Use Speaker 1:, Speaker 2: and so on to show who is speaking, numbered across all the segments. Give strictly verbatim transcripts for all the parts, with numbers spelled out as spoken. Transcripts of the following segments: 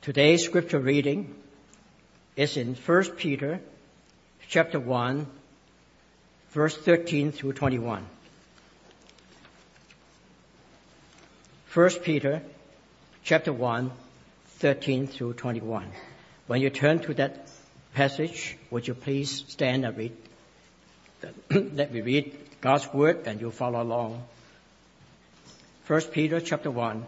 Speaker 1: Today's scripture reading is in First Peter chapter one, verse thirteen through twenty-one. First Peter chapter one, thirteen through twenty-one. When you turn to that passage, would you please stand and read? Let me read God's word and you follow along. First Peter chapter one,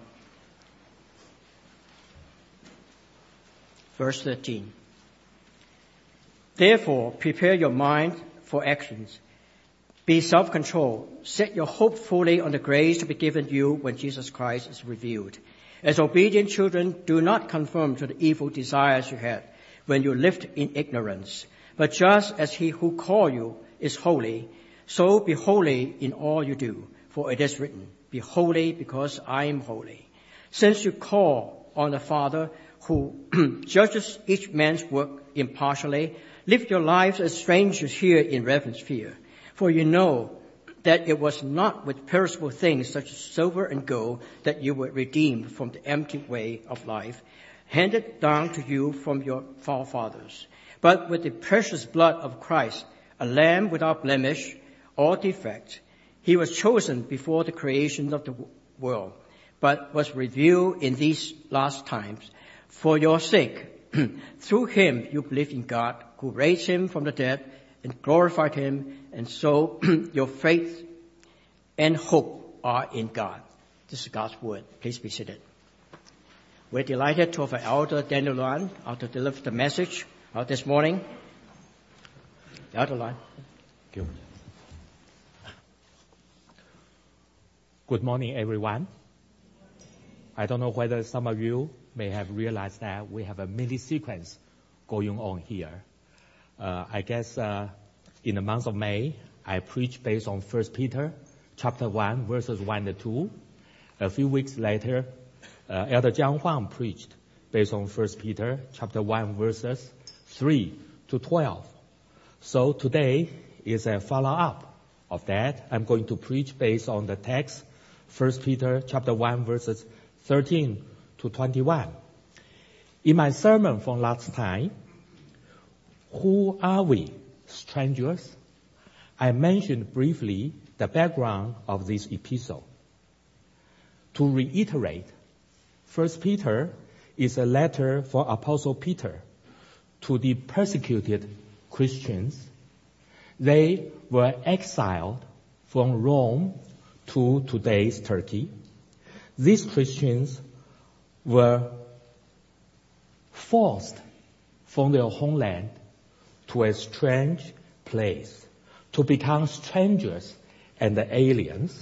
Speaker 1: verse thirteen. Therefore, prepare your mind for actions. Be self-controlled. Set your hope fully on the grace to be given you when Jesus Christ is revealed. As obedient children, do not conform to the evil desires you had when you lived in ignorance. But just as he who called you is holy, so be holy in all you do. For it is written, be holy because I am holy. Since you call on the Father who judges each man's work impartially, live your lives as strangers here in reverent fear. For you know that it was not with perishable things such as silver and gold that you were redeemed from the empty way of life, handed down to you from your forefathers, but with the precious blood of Christ, a lamb without blemish or defect. He was chosen before the creation of the world, but was revealed in these last times. For your sake, through him you believe in God, who raised him from the dead and glorified him, and so your faith and hope are in God. This is God's word. Please be seated. We're delighted to have our elder Daniel Luan to deliver the message uh, this morning. Elder Luan.
Speaker 2: Thank you. Good morning, everyone. I don't know whether some of you may have realized that we have a mini sequence going on here. Uh, I guess uh, in the month of May, I preached based on First Peter chapter one, verses one to two. A few weeks later, uh, Elder Jiang Huang preached based on First Peter chapter one, verses three to twelve. So today is a follow-up of that. I'm going to preach based on the text, First Peter chapter one, verses thirteen to twenty-one. In my sermon from last time, who are we, strangers? I mentioned briefly the background of this epistle. To reiterate, First Peter is a letter for Apostle Peter to the persecuted Christians. They were exiled from Rome to today's Turkey. These Christians were forced from their homeland to a strange place, to become strangers and aliens,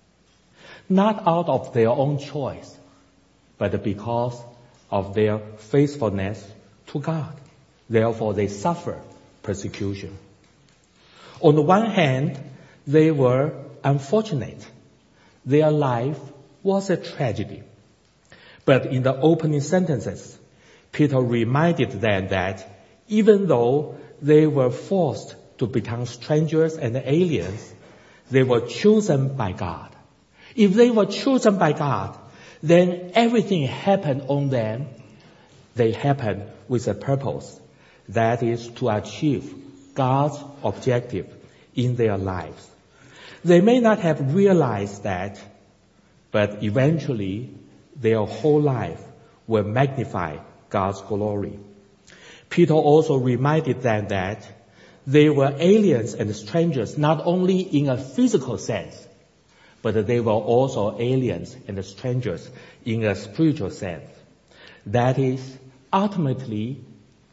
Speaker 2: not out of their own choice, but because of their faithfulness to God. Therefore, they suffer persecution. On the one hand, they were unfortunate. Their life was a tragedy. But in the opening sentences, Peter reminded them that even though they were forced to become strangers and aliens, they were chosen by God. If they were chosen by God, then everything happened on them. They happened with a purpose, that is to achieve God's objective in their lives. They may not have realized that, but eventually their whole life will magnify God's glory. Peter also reminded them that they were aliens and strangers not only in a physical sense, but they were also aliens and strangers in a spiritual sense. That is, ultimately,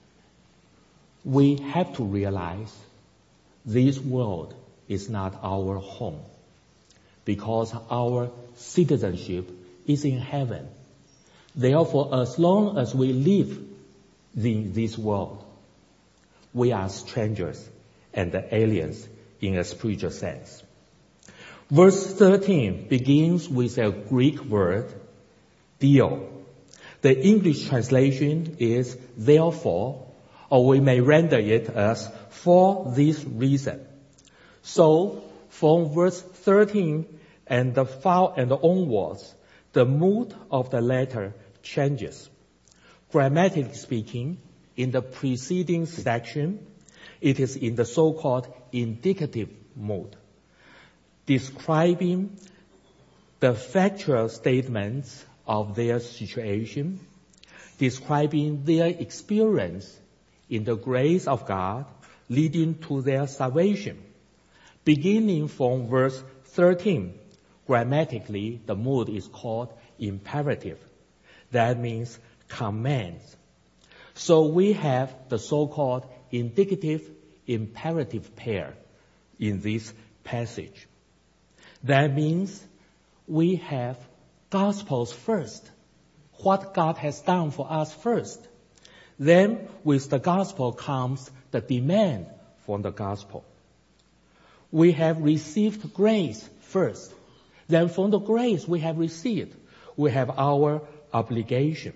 Speaker 2: we have to realize this world is not our home, because our citizenship is in heaven. Therefore, as long as we live in this world, we are strangers and aliens in a spiritual sense. Verse thirteen begins with a Greek word, dio. The English translation is therefore, or we may render it as for this reason. So, from verse thirteen and the far and onwards, the mood of the letter changes. Grammatically speaking, in the preceding section, it is in the so-called indicative mode, describing the factual statements of their situation, describing their experience in the grace of God leading to their salvation. Beginning from verse thirteen, grammatically, the mood is called imperative. That means commands. So we have the so-called indicative imperative pair in this passage. That means we have Gospels first, what God has done for us first. Then with the Gospel comes the demand from the Gospel. We have received grace first. Then from the grace we have received, we have our obligation.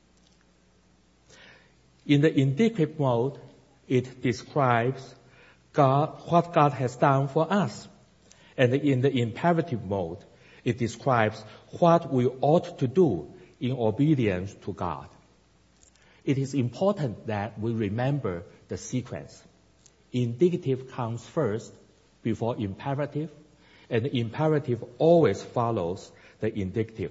Speaker 2: In the indicative mode, it describes God, what God has done for us. And in the imperative mode, it describes what we ought to do in obedience to God. It is important that we remember the sequence. Indicative comes first before imperative, and the imperative always follows the indicative.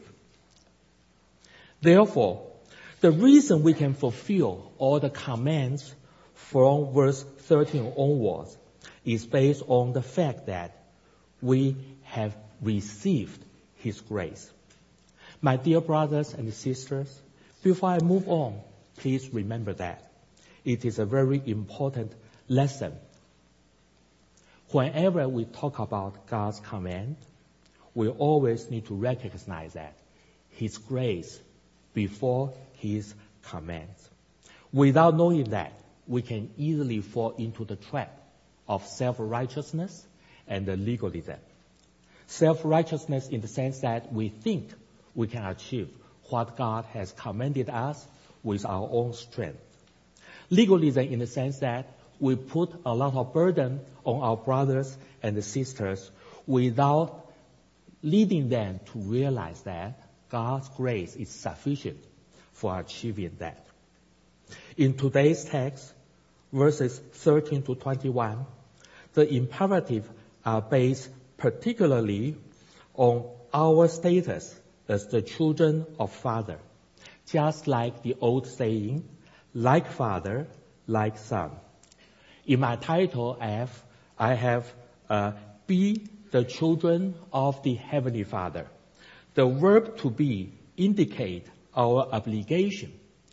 Speaker 2: Therefore, the reason we can fulfill all the commands from verse thirteen onwards is based on the fact that we have received His grace. My dear brothers and sisters, before I move on, please remember that. It is a very important lesson. Whenever we talk about God's command, we always need to recognize that His grace before His commands. Without knowing that, we can easily fall into the trap of self-righteousness and legalism. Self-righteousness in the sense that we think we can achieve what God has commanded us with our own strength. Legalism in the sense that we put a lot of burden on our brothers and sisters without leading them to realize that God's grace is sufficient for achieving that. In today's text, verses thirteen to twenty-one, the imperatives are based particularly on our status as the children of Father, just like the old saying, like Father, like Son. In my title, I have, I have uh, be the children of the Heavenly Father. The verb to be indicate our obligation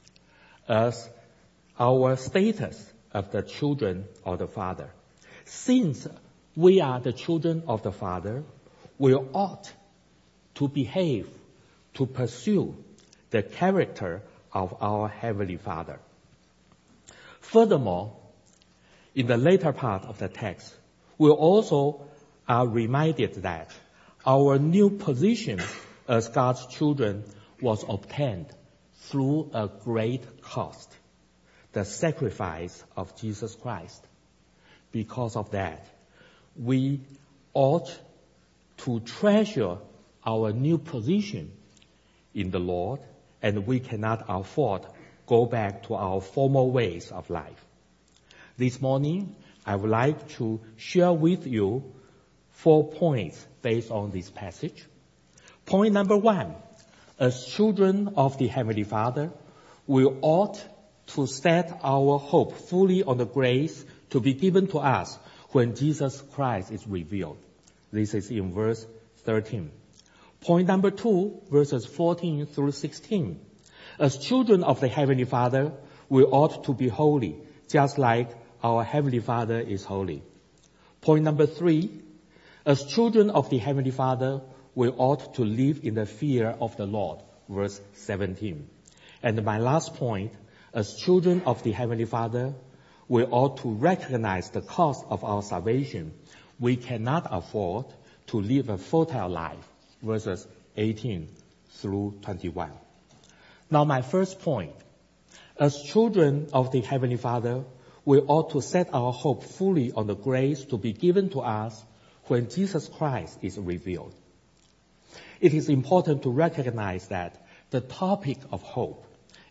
Speaker 2: as our status of the children of the Father. Since we are the children of the Father, we ought to behave, to pursue the character of our Heavenly Father. Furthermore, in the later part of the text, we also are reminded that our new position as God's children was obtained through a great cost, the sacrifice of Jesus Christ. Because of that, we ought to treasure our new position in the Lord, and we cannot afford to go back to our former ways of life. This morning, I would like to share with you four points based on this passage. Point number one, as children of the Heavenly Father, we ought to set our hope fully on the grace to be given to us when Jesus Christ is revealed. This is in verse thirteen. Point number two, verses fourteen through sixteen. As children of the Heavenly Father, we ought to be holy, just like our Heavenly Father is holy. Point number three, as children of the Heavenly Father, we ought to live in the fear of the Lord, verse seventeen. And my last point, as children of the Heavenly Father, we ought to recognize the cost of our salvation. We cannot afford to live a futile life, verses eighteen through twenty-one. Now my first point, as children of the Heavenly Father, we ought to set our hope fully on the grace to be given to us when Jesus Christ is revealed. It is important to recognize that the topic of hope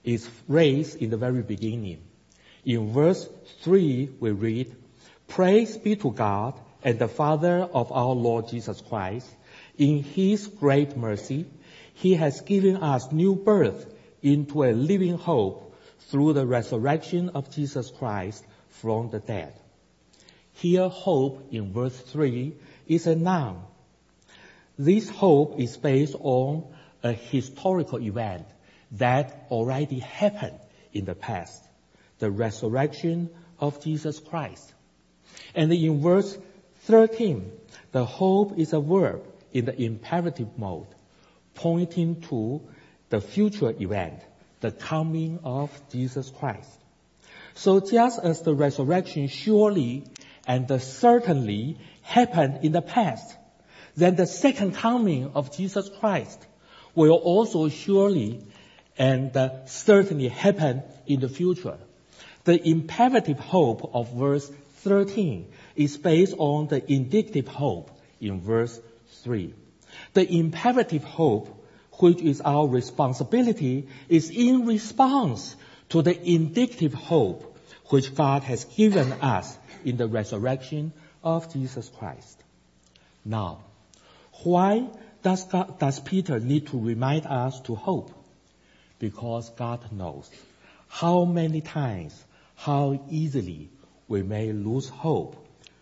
Speaker 2: is raised in the very beginning. In verse three, we read, "Praise be to God and the Father of our Lord Jesus Christ. In His great mercy, He has given us new birth into a living hope through the resurrection of Jesus Christ from the dead." Here, hope in verse three is a noun. This hope is based on a historical event that already happened in the past, the resurrection of Jesus Christ. And in verse thirteen, the hope is a verb in the imperative mode, pointing to the future event, the coming of Jesus Christ. So just as the resurrection surely and certainly happened in the past, then the second coming of Jesus Christ will also surely and certainly happen in the future. The imperative hope of verse thirteen is based on the indicative hope in verse three. The imperative hope, which is our responsibility, is in response to the indicative hope which God has given us in the resurrection of Jesus Christ. Now, why does, God, does Peter need to remind us to hope? Because God knows how many times, how easily we may lose hope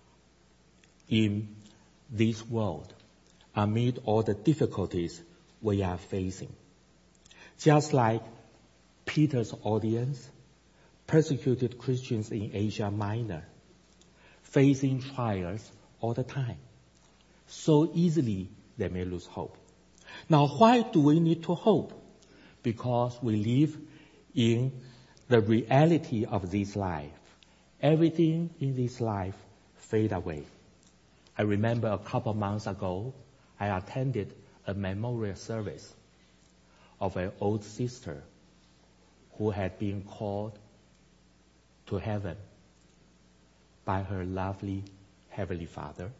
Speaker 2: in this world amid all the difficulties we are facing. Just like Peter's audience, persecuted Christians in Asia Minor, facing trials all the time. So easily they may lose hope. Now, why do we need to hope? Because we live in the reality of this life. Everything in this life fades away. I remember a couple months ago, I attended a memorial service of an old sister who had been called to heaven by her lovely Heavenly Father.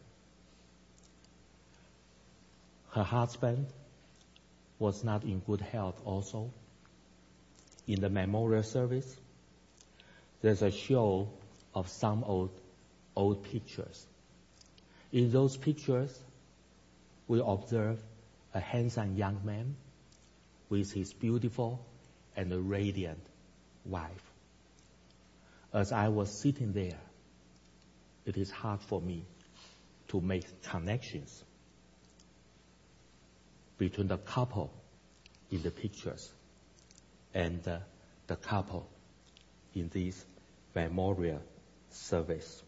Speaker 2: Her husband was not in good health also. In the memorial service, there's a show of some old, old pictures. In those pictures, we observe a handsome young man with his beautiful and radiant wife. As I was sitting there, it is hard for me to make connections between the couple in the pictures and uh, the couple in this memorial service.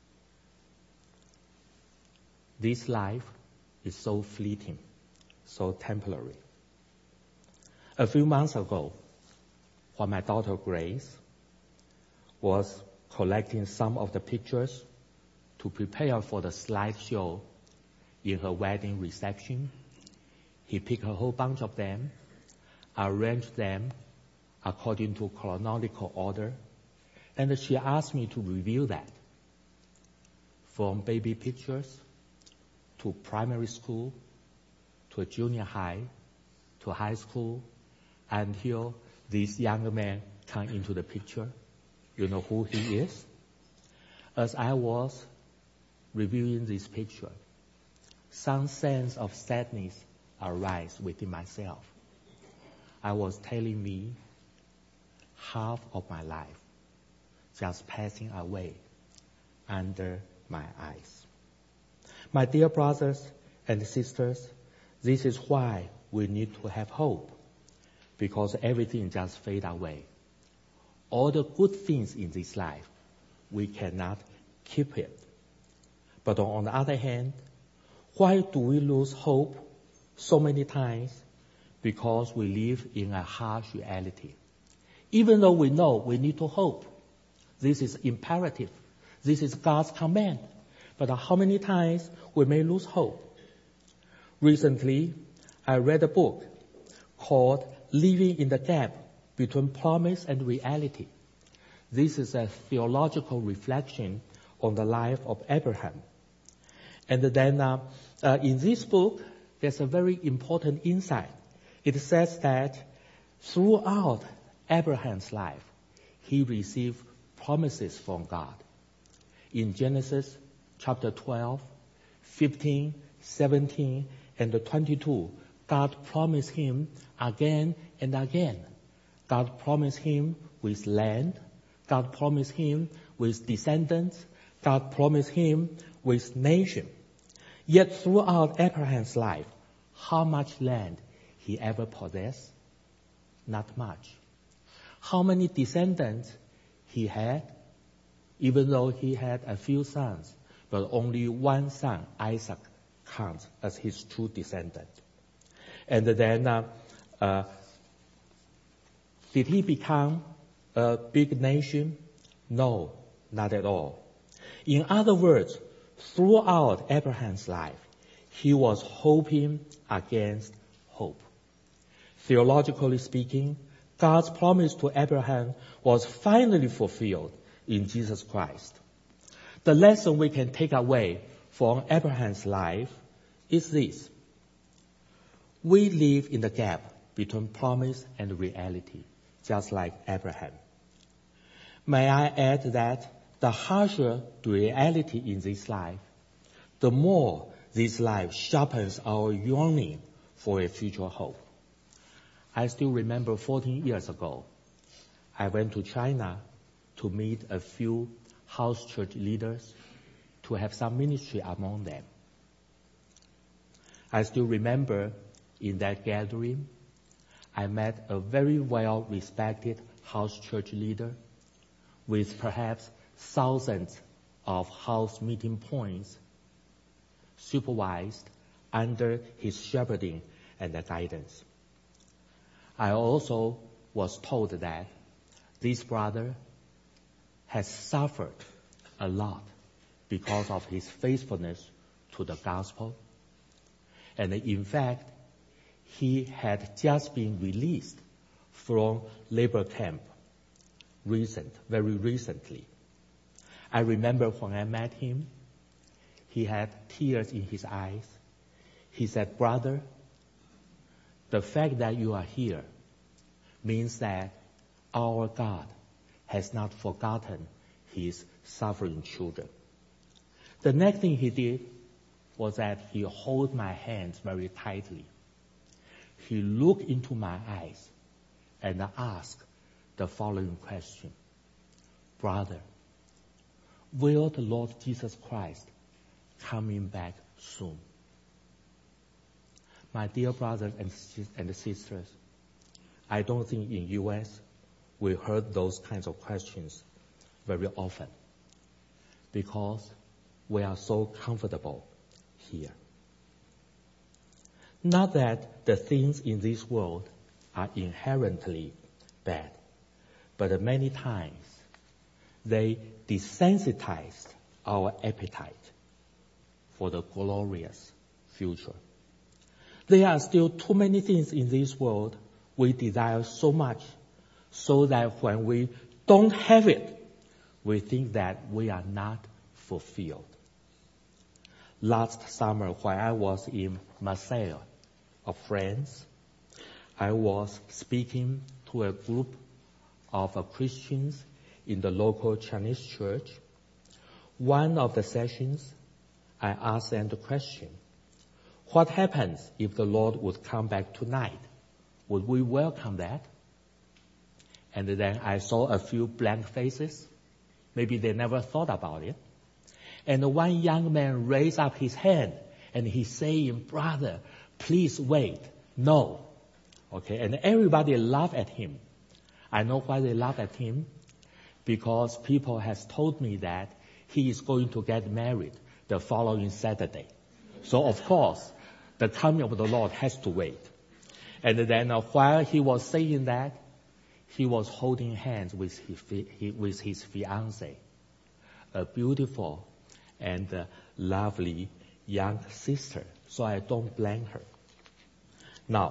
Speaker 2: This life is so fleeting, so temporary. A few months ago, when my daughter Grace was collecting some of the pictures to prepare for the slideshow in her wedding reception, he picked a whole bunch of them, arranged them according to chronological order, and she asked me to review that. From baby pictures to primary school, to junior high, to high school, until this young man came into the picture. You know who he is? As I was reviewing this picture, some sense of sadness arose within myself. I was telling me half of my life just passing away under my eyes. My dear brothers and sisters, this is why we need to have hope, because everything just fades away. All the good things in this life, we cannot keep it. But on the other hand, why do we lose hope so many times? Because we live in a harsh reality. Even though we know we need to hope, this is imperative, this is God's command. But how many times we may lose hope? Recently, I read a book called Living in the Gap Between Promise and Reality. This is a theological reflection on the life of Abraham. And then uh, uh, in this book, there's a very important insight. It says that throughout Abraham's life, he received promises from God. In Genesis chapter twelve, fifteen, seventeen, and twenty-two, God promised him again and again. God promised him with land. God promised him with descendants. God promised him with nation. Yet throughout Abraham's life, how much land he ever possessed? Not much. How many descendants he had? Even though he had a few sons, but only one son, Isaac, counts as his true descendant. And then, uh, uh, did he become a big nation? No, not at all. In other words, throughout Abraham's life, he was hoping against hope. Theologically speaking, God's promise to Abraham was finally fulfilled in Jesus Christ. The lesson we can take away from Abraham's life is this. We live in the gap between promise and reality, just like Abraham. May I add that the harsher the reality in this life, the more this life sharpens our yearning for a future hope. I still remember fourteen years ago, I went to China to meet a few house church leaders to have some ministry among them. I still remember in that gathering, I met a very well-respected house church leader with perhaps thousands of house meeting points supervised under his shepherding and guidance. I also was told that this brother has suffered a lot because of his faithfulness to the gospel. And in fact, he had just been released from labor camp recent, very recently. I remember when I met him, he had tears in his eyes. He said, "Brother, the fact that you are here means that our God has not forgotten his suffering children." The next thing he did was that he held my hands very tightly. He looked into my eyes and asked the following question. "Brother, will the Lord Jesus Christ coming back soon?" My dear brothers and sisters, I don't think in U S we heard those kinds of questions very often because we are so comfortable here. Not that the things in this world are inherently bad, but many times they desensitized our appetite for the glorious future. There are still too many things in this world we desire so much, so that when we don't have it, we think that we are not fulfilled. Last summer, when I was in Marseille of France, I was speaking to a group of Christians in the local Chinese church. One of the sessions, I asked them the question, what happens if the Lord would come back tonight? Would we welcome that? And then I saw a few blank faces. Maybe they never thought about it. And one young man raised up his hand and he's saying, "Brother, please wait." No. Okay, and everybody laughed at him. I know why they laughed at him. Because people has told me that he is going to get married the following Saturday. So of course, the coming of the Lord has to wait. And then uh, while he was saying that, he was holding hands with his, with his fiancée, a beautiful and uh, lovely young sister. So I don't blame her. Now,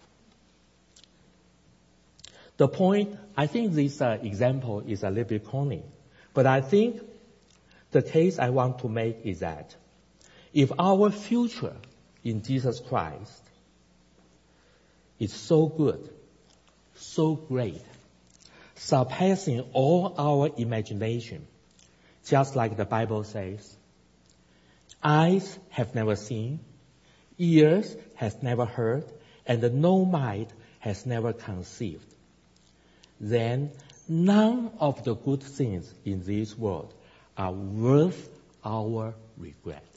Speaker 2: the point, I think this uh, example is a little bit corny, but I think the case I want to make is that if our future in Jesus Christ is so good, so great, surpassing all our imagination, just like the Bible says. Eyes have never seen, ears have never heard, and no mind has never conceived. Then none of the good things in this world are worth our regret.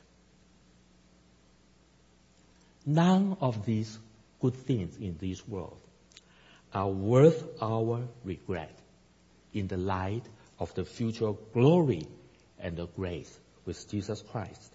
Speaker 2: None of these good things in this world are worth our regret in the light of the future glory and the grace with Jesus Christ.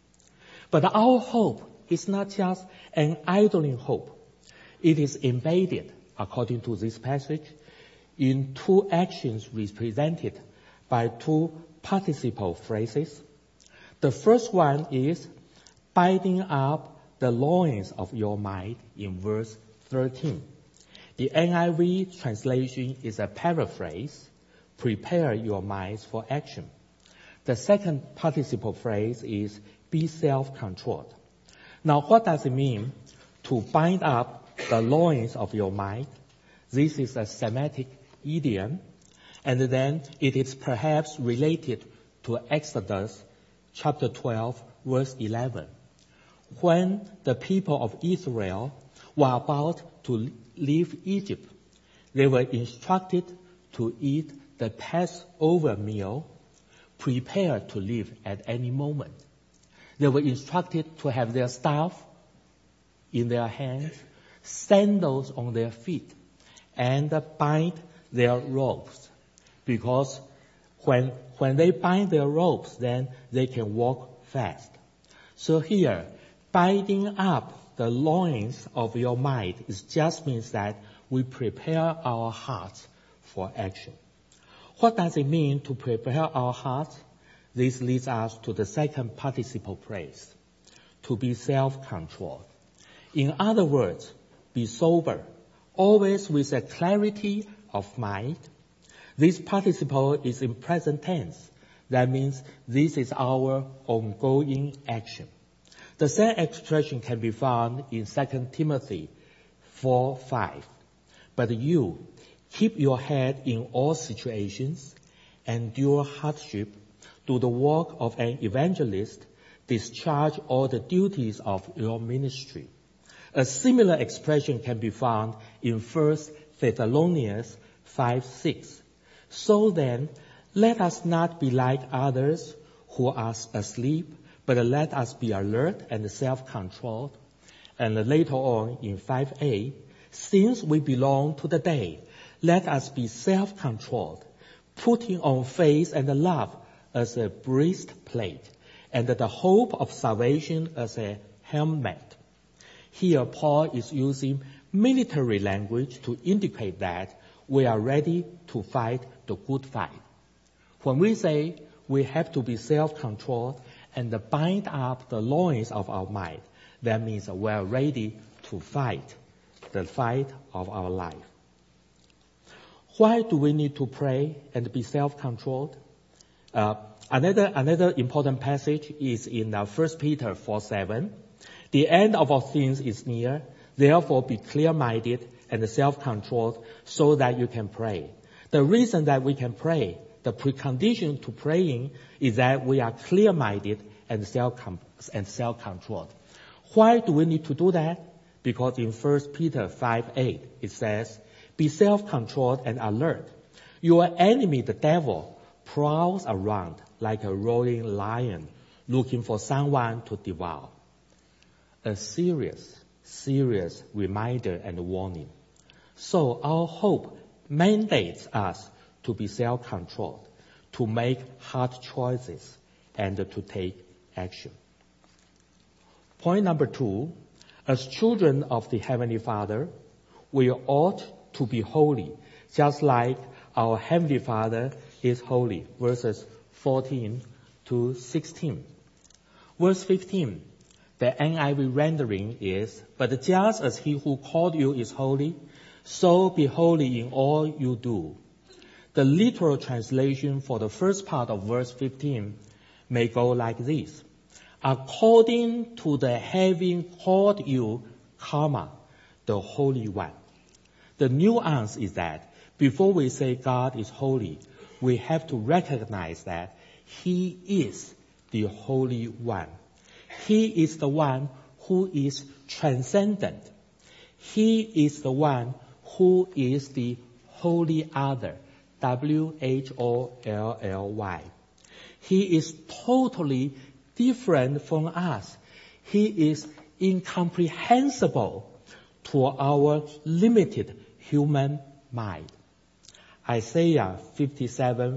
Speaker 2: But our hope is not just an idling hope. It is embedded, according to this passage, in two actions represented by two participle phrases. The first one is binding up the loins of your mind in verse thirteen. The N I V translation is a paraphrase, prepare your minds for action. The second participle phrase is be self-controlled. Now, what does it mean to bind up the loins of your mind? This is a Semitic idiom, and then it is perhaps related to Exodus chapter twelve, verse eleven. When the people of Israel were about to leave Egypt, they were instructed to eat the Passover meal, prepared to leave at any moment. They were instructed to have their staff in their hands, sandals on their feet, and bind their ropes. Because when, when they bind their ropes, then they can walk fast. So here, binding up the loins of your mind, it just means that we prepare our hearts for action. What does it mean to prepare our hearts? This leads us to the second participle phrase, to be self-controlled. In other words, be sober, always with a clarity of mind. This participle is in present tense. That means this is our ongoing action. The same expression can be found in Second Timothy four five. But you, keep your head in all situations, endure hardship, do the work of an evangelist, discharge all the duties of your ministry. A similar expression can be found in First Thessalonians five six. So then, let us not be like others who are asleep, but let us be alert and self-controlled. And later on in five eight, since we belong to the day, let us be self-controlled, putting on faith and love as a breastplate, and the hope of salvation as a helmet. Here, Paul is using military language to indicate that we are ready to fight the good fight. When we say we have to be self-controlled and bind up the loins of our mind, that means we are ready to fight the fight of our life. Why do we need to pray and be self-controlled? Uh, another, another important passage is in uh, First Peter four seven. The end of all things is near. Therefore, be clear-minded and self-controlled so that you can pray. The reason that we can pray, the precondition to praying, is that we are clear-minded and self and self-controlled. Why do we need to do that? Because in First Peter five eight, it says, be self-controlled and alert. Your enemy, the devil, prowls around like a roaring lion, looking for someone to devour. A serious, serious reminder and warning. So our hope mandates us to be self-controlled, to make hard choices, and to take action. Point number two, as children of the Heavenly Father, we ought to be holy, just like our Heavenly Father is holy. Verses fourteen to sixteen. Verse fifteen, the N I V rendering is, but just as he who called you is holy, so be holy in all you do. The literal translation for the first part of verse fifteen may go like this. According to the having called you, comma, the Holy One. The nuance is that before we say God is holy, we have to recognize that He is the Holy One. He is the one who is transcendent. He is the one who is the Holy Other, W H O L L Y. He is totally different from us. He is incomprehensible to our limited human mind. Isaiah fifty-seven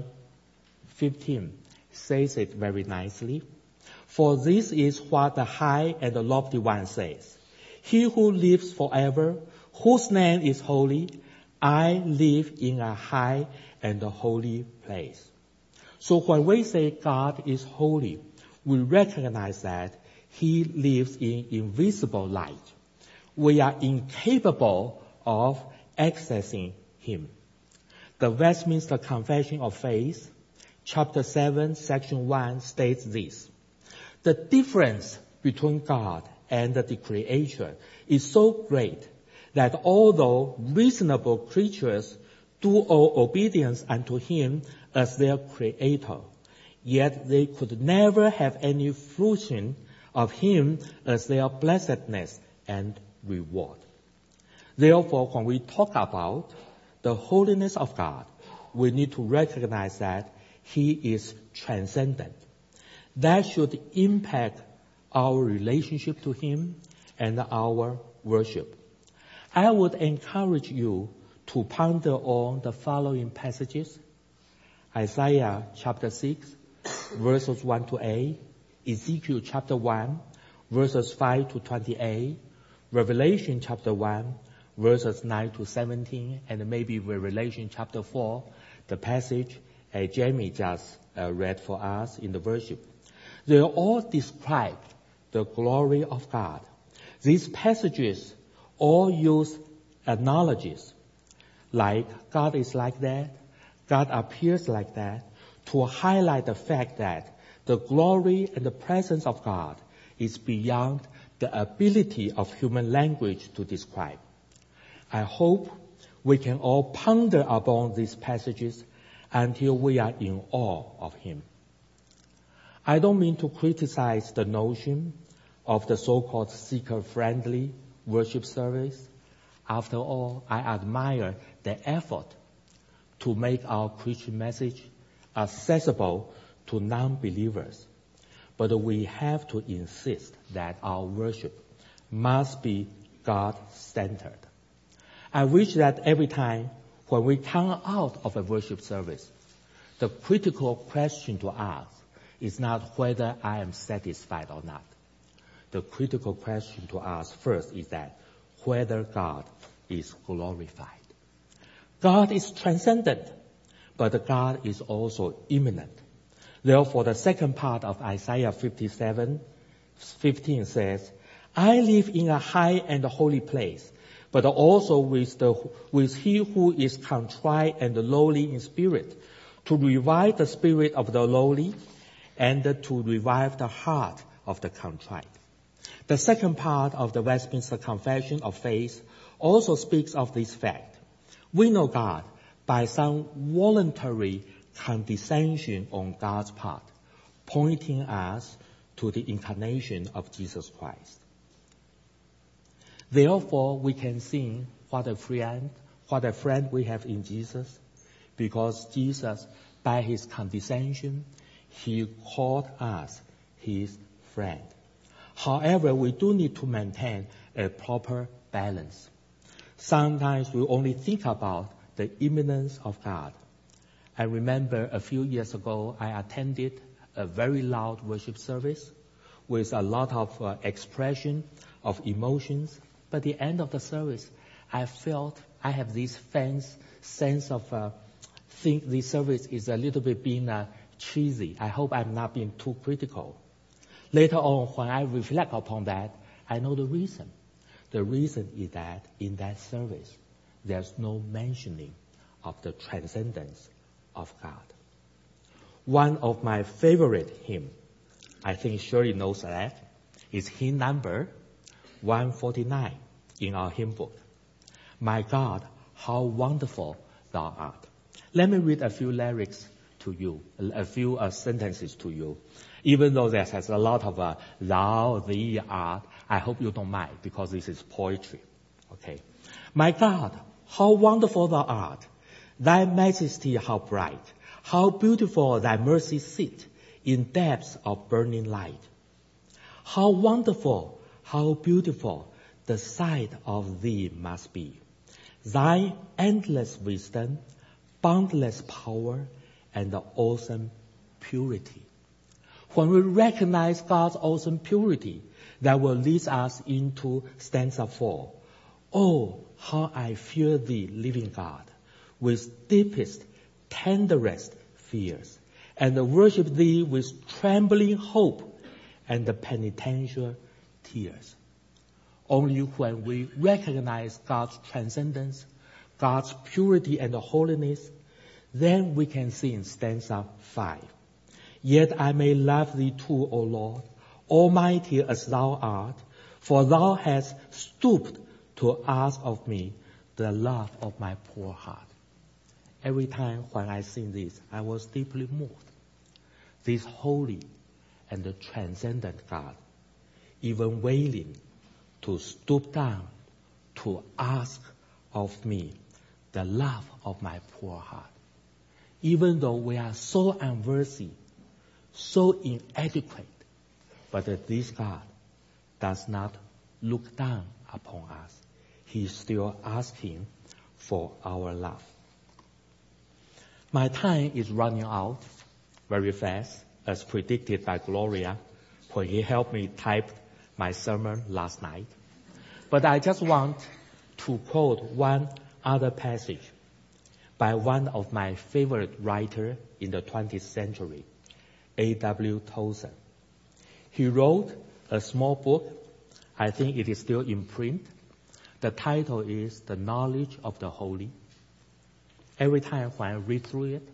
Speaker 2: fifteen says it very nicely. For this is what the high and the lofty one says. He who lives forever, whose name is holy, I live in a high and a holy place. So when we say God is holy, we recognize that He lives in invisible light. We are incapable of accessing Him. The Westminster Confession of Faith, chapter seven, section one states this. The difference between God and the creation is so great that although reasonable creatures do owe obedience unto Him as their Creator, yet they could never have any fruition of Him as their blessedness and reward. Therefore, when we talk about the holiness of God, we need to recognize that He is transcendent. That should impact our relationship to Him and our worship. I would encourage you to ponder on the following passages. Isaiah chapter six, verses one to eight, Ezekiel chapter one, verses five to twenty-eight, Revelation chapter one, verses nine to seventeen, and maybe Revelation chapter four, the passage uh, Jamie just uh, read for us in the worship. They all describe the glory of God. These passages all use analogies, like God is like that, God appears like that, to highlight the fact that the glory and the presence of God is beyond the ability of human language to describe. I hope we can all ponder upon these passages until we are in awe of Him. I don't mean to criticize the notion of the so-called seeker-friendly worship service. After all, I admire the effort to make our Christian message accessible to non-believers. But we have to insist that our worship must be God-centered. I wish that every time when we come out of a worship service, the critical question to ask is not whether I am satisfied or not. The critical question to ask first is that whether God is glorified. God is transcendent, but God is also immanent. Therefore, the second part of Isaiah fifty-seven fifteen says, I live in a high and holy place, but also with, the, with he who is contrite and lowly in spirit, to revive the spirit of the lowly and to revive the heart of the contrite. The second part of the Westminster Confession of Faith also speaks of this fact. We know God by some voluntary condescension on God's part, pointing us to the incarnation of Jesus Christ. Therefore, we can sing, what a friend, what a friend we have in Jesus, because Jesus, by His condescension, He called us His friend. However, we do need to maintain a proper balance. Sometimes we only think about the immanence of God. I remember a few years ago, I attended a very loud worship service with a lot of uh, expression of emotions. But at the end of the service, I felt I have this faint sense of uh, think the service is a little bit being uh, cheesy. I hope I'm not being too critical. Later on, when I reflect upon that, I know the reason. The reason is that in that service, there's no mentioning of the transcendence of God. One of my favorite hymns, I think Shirley knows that, is hymn number one forty-nine in our hymn book. My God, how wonderful thou art. Let me read a few lyrics to you, a few uh, sentences to you. Even though there has a lot of uh, thou, thee, art, I hope you don't mind because this is poetry. Okay. My God, how wonderful thou art. Thy majesty how bright. How beautiful thy mercy sit in depths of burning light. How wonderful, how beautiful the sight of thee must be. Thy endless wisdom, boundless power, and awesome purity. When we recognize God's awesome purity, that will lead us into stanza four. Oh, how I fear thee, living God, with deepest, tenderest fears, and worship thee with trembling hope and penitential tears. Only when we recognize God's transcendence, God's purity and holiness, then we can sing stanza five. Yet I may love thee too, O Lord, almighty as thou art, for thou hast stooped to ask of me the love of my poor heart. Every time when I sing this, I was deeply moved. This holy and transcendent God, even willing to stoop down to ask of me the love of my poor heart. Even though we are so unworthy, so inadequate, but this God does not look down upon us. He is still asking for our love. My time is running out very fast, as predicted by Gloria when he helped me type my sermon last night. But I just want to quote one other passage by one of my favorite writers in the twentieth century, A W Tozer. He wrote a small book. I think it is still in print. The title is The Knowledge of the Holy. Every time when I read through it,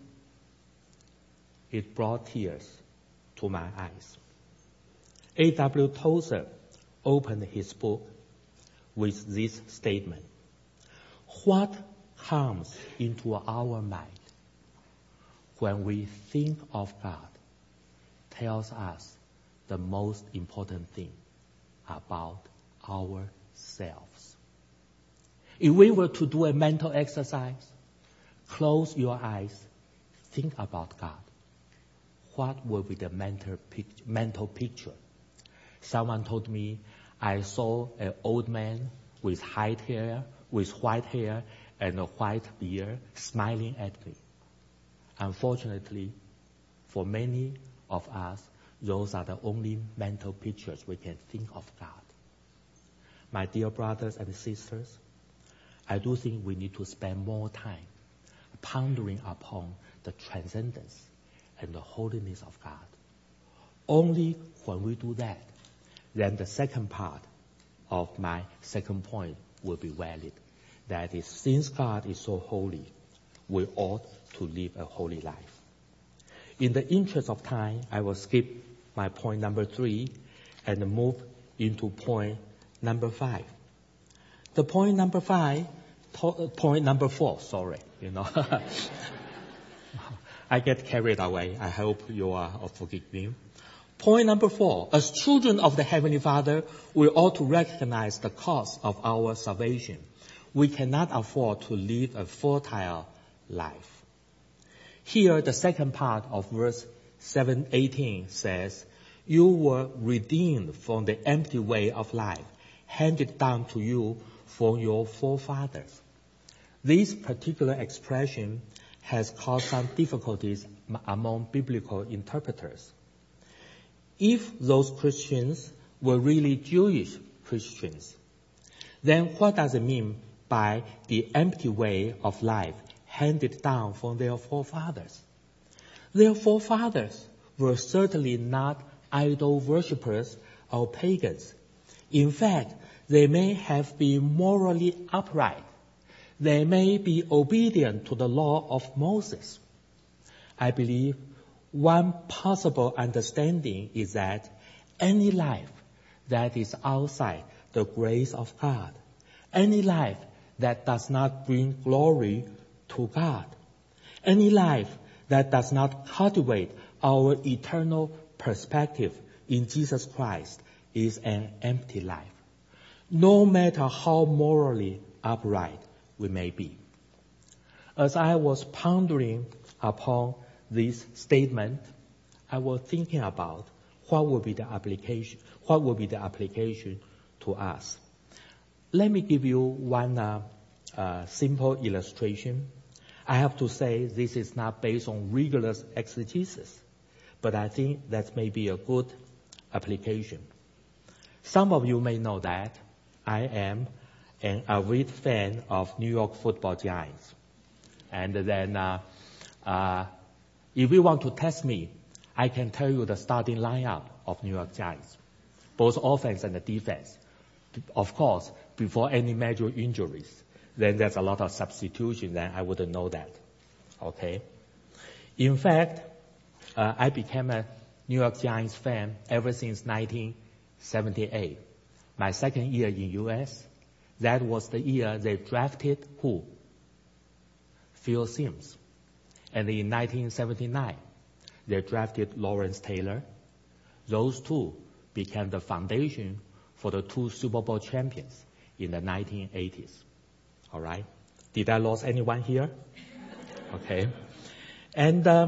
Speaker 2: it brought tears to my eyes. A W Tozer opened his book with this statement. What comes into our mind when we think of God tells us the most important thing about ourselves. If we were to do a mental exercise, close your eyes, think about God. What will be the mental picture, mental picture? Someone told me I saw an old man with white hair, with white hair and a white beard smiling at me. Unfortunately, for many of us, those are the only mental pictures we can think of God. My dear brothers and sisters, I do think we need to spend more time pondering upon the transcendence and the holiness of God. Only when we do that, then the second part of my second point will be valid. That is, since God is so holy, we ought to live a holy life. In the interest of time, I will skip my point number three and move into point number five. The point number five, to, point number four, sorry, you know. I get carried away. I hope you are forgiving. Point number four, as children of the Heavenly Father, we ought to recognize the cost of our salvation. We cannot afford to live a futile life. Here, the second part of verse seven eighteen says, you were redeemed from the empty way of life, handed down to you from your forefathers. This particular expression has caused some difficulties among biblical interpreters. If those Christians were really Jewish Christians, then what does it mean by the empty way of life handed down from their forefathers? Their forefathers were certainly not idol worshippers or pagans. In fact, they may have been morally upright. They may be obedient to the law of Moses. I believe one possible understanding is that any life that is outside the grace of God, any life that does not bring glory to God. Any life that does not cultivate our eternal perspective in Jesus Christ is an empty life, no matter how morally upright we may be. As I was pondering upon this statement, I was thinking about what would be the application, what would be the application to us. Let me give you one uh, uh, simple illustration. I have to say this is not based on rigorous exegesis, but I think that may be a good application. Some of you may know that I am an avid fan of New York Football Giants. And then uh, uh, if you want to test me, I can tell you the starting lineup of New York Giants, both offense and the defense. Of course, before any major injuries, then there's a lot of substitution, then I wouldn't know that. Okay? In fact, uh, I became a New York Giants fan ever since nineteen seventy-eight. My second year in U S, that was the year they drafted who? Phil Simms. And in nineteen seventy-nine, they drafted Lawrence Taylor. Those two became the foundation for the two Super Bowl champions in the nineteen eighties. All right? Did I lose anyone here? Okay. And uh,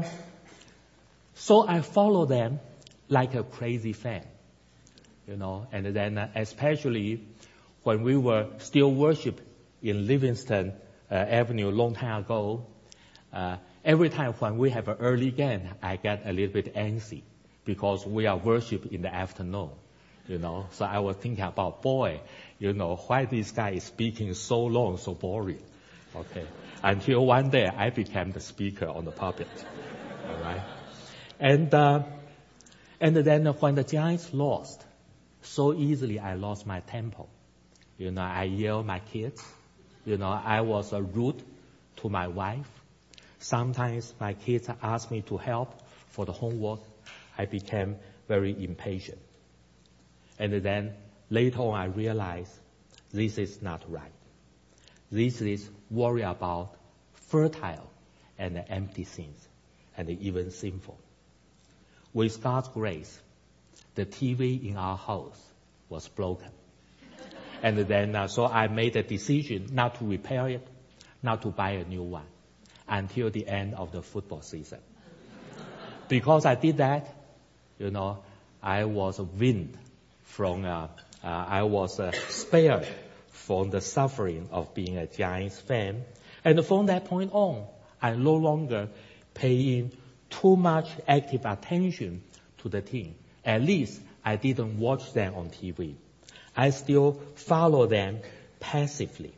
Speaker 2: so I follow them like a crazy fan, you know, and then uh, especially when we were still worship in Livingston uh, Avenue long time ago, uh, every time when we have an early game, I get a little bit antsy because we are worship in the afternoon, you know. So I was thinking about, boy, you know, why this guy is speaking so long, so boring. Okay. Until one day I became the speaker on the pulpit. All right. And, uh, and then when the Giants lost, so easily I lost my temper. You know, I yelled my kids. You know, I was uh, rude to my wife. Sometimes my kids asked me to help for the homework. I became very impatient. And then later on I realized this is not right. This is worry about fertile and empty things, and even sinful. With God's grace, the T V in our house was broken. And then, uh, so I made a decision not to repair it, not to buy a new one, until the end of the football season. Because I did that, you know, I was weaned from, uh, uh, I was uh, spared from the suffering of being a Giants fan. And from that point on, I no longer paying too much active attention to the team. At least I didn't watch them on T V. I still follow them passively.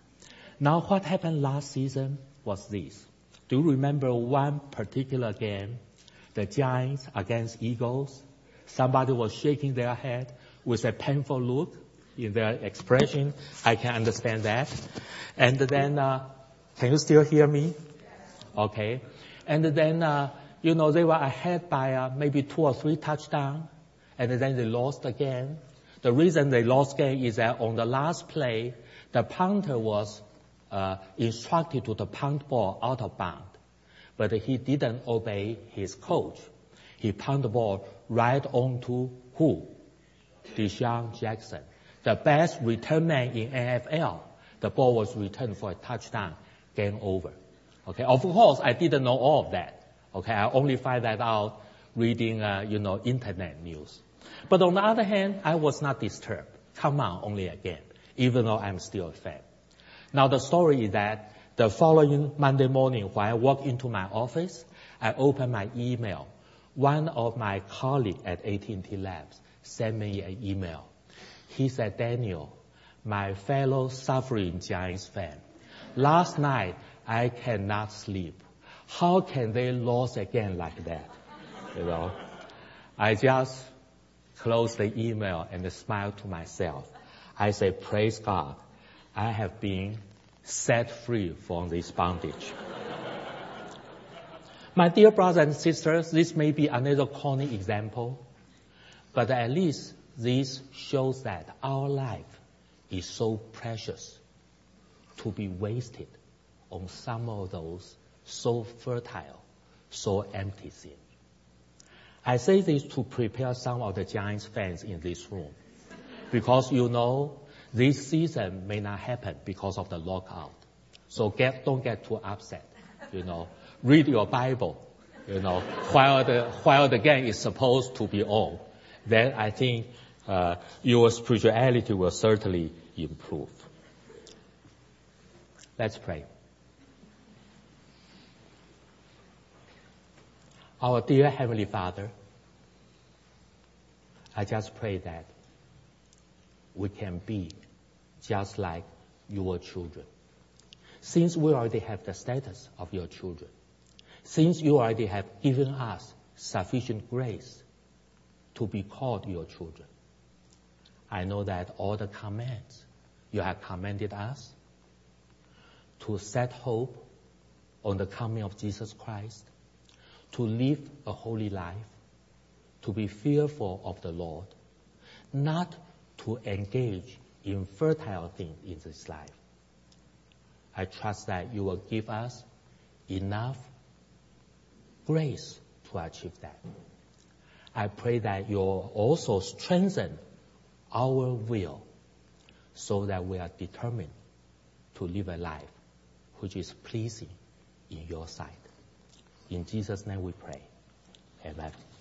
Speaker 2: Now what happened last season was this. Do you remember one particular game? The Giants against Eagles. Somebody was shaking their head with a painful look in their expression. I can understand that. And then, uh, can you still hear me? Okay. And then, uh, you know, they were ahead by uh, maybe two or three touchdowns, and then they lost again. The reason they lost game is that on the last play, the punter was uh, instructed to the punt ball out of bounds, but he didn't obey his coach. He punted the ball right onto who? Deshaun Jackson, the best return man in N F L. The ball was returned for a touchdown. Game over. Okay. Of course, I didn't know all of that. Okay. I only find that out reading, uh, you know, internet news. But on the other hand, I was not disturbed. Come on, only a game, even though I'm still a fan. Now the story is that the following Monday morning, when I walk into my office, I open my email. One of my colleagues at A T and T Labs sent me an email. He said, Daniel, my fellow suffering Giants fan, last night I cannot sleep. How can they lose again like that? You know, I just closed the email and smiled to myself. I say, praise God, I have been set free from this bondage. My dear brothers and sisters, this may be another corny example, but at least this shows that our life is so precious. to be wasted on some of those so fertile, so empty things. I say this to prepare some of the Giants fans in this room, because you know this season may not happen because of the lockout. So get, don't get too upset. You know, read your Bible. You know, while the while the game is supposed to be on, then I think uh, your spirituality will certainly improve. Let's pray. Our dear Heavenly Father, I just pray that we can be just like your children. Since we already have the status of your children, since you already have given us sufficient grace to be called your children, I know that all the commands you have commanded us to set hope on the coming of Jesus Christ, to live a holy life, to be fearful of the Lord, not to engage in fertile things in this life. I trust that you will give us enough grace to achieve that. I pray that you will also strengthen our will so that we are determined to live a life which is pleasing in your sight. In Jesus' name we pray. Amen.